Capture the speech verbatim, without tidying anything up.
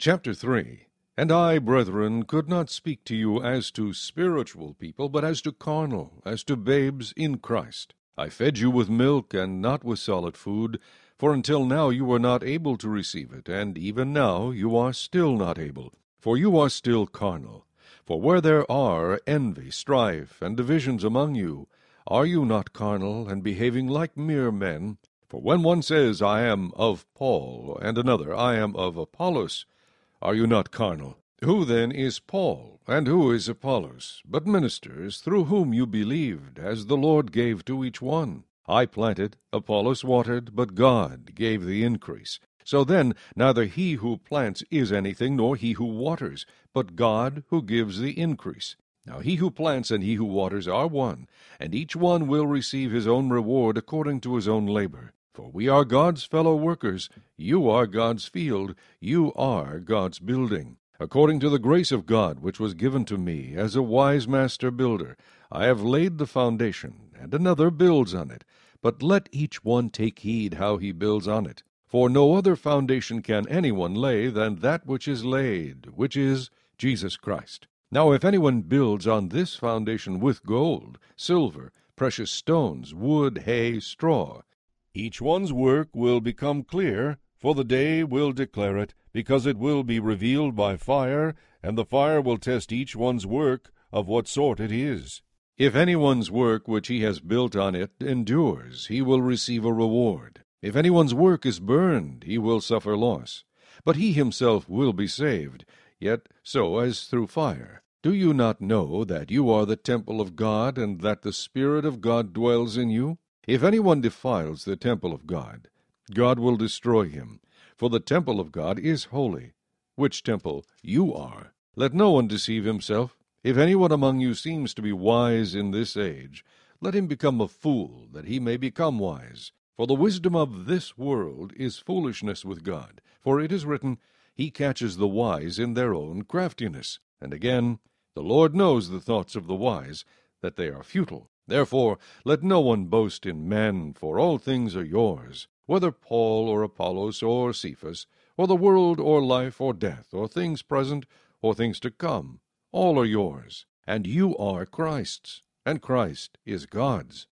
Chapter three. And I, brethren, could not speak to you as to spiritual people, but as to carnal, as to babes in Christ. I fed you with milk, and not with solid food, for until now you were not able to receive it, and even now you are still not able, for you are still carnal. For where there are envy, strife, and divisions among you, are you not carnal, and behaving like mere men? For when one says, I am of Paul, and another, I am of Apollos, are you not carnal? Who then is Paul, and who is Apollos, but ministers, through whom you believed, as the Lord gave to each one? I planted, Apollos watered, but God gave the increase. So then, neither he who plants is anything, nor he who waters, but God who gives the increase. Now he who plants and he who waters are one, and each one will receive his own reward according to his own labor. For we are God's fellow workers, you are God's field, you are God's building. According to the grace of God which was given to me as a wise master builder, I have laid the foundation, and another builds on it. But let each one take heed how he builds on it. For no other foundation can anyone lay than that which is laid, which is Jesus Christ. Now if anyone builds on this foundation with gold, silver, precious stones, wood, hay, straw, each one's work will become clear, for the day will declare it, because it will be revealed by fire, and the fire will test each one's work of what sort it is. If anyone's work which he has built on it endures, he will receive a reward. If anyone's work is burned, he will suffer loss. But he himself will be saved, yet so as through fire. Do you not know that you are the temple of God, and that the Spirit of God dwells in you? If anyone defiles the temple of God, God will destroy him, for the temple of God is holy, which temple you are. Let no one deceive himself. If anyone among you seems to be wise in this age, let him become a fool, that he may become wise. For the wisdom of this world is foolishness with God. For it is written, He catches the wise in their own craftiness. And again, the Lord knows the thoughts of the wise, that they are futile. Therefore let no one boast in men, for all things are yours, whether Paul or Apollos or Cephas, or the world or life or death, or things present or things to come, all are yours, and you are Christ's, and Christ is God's.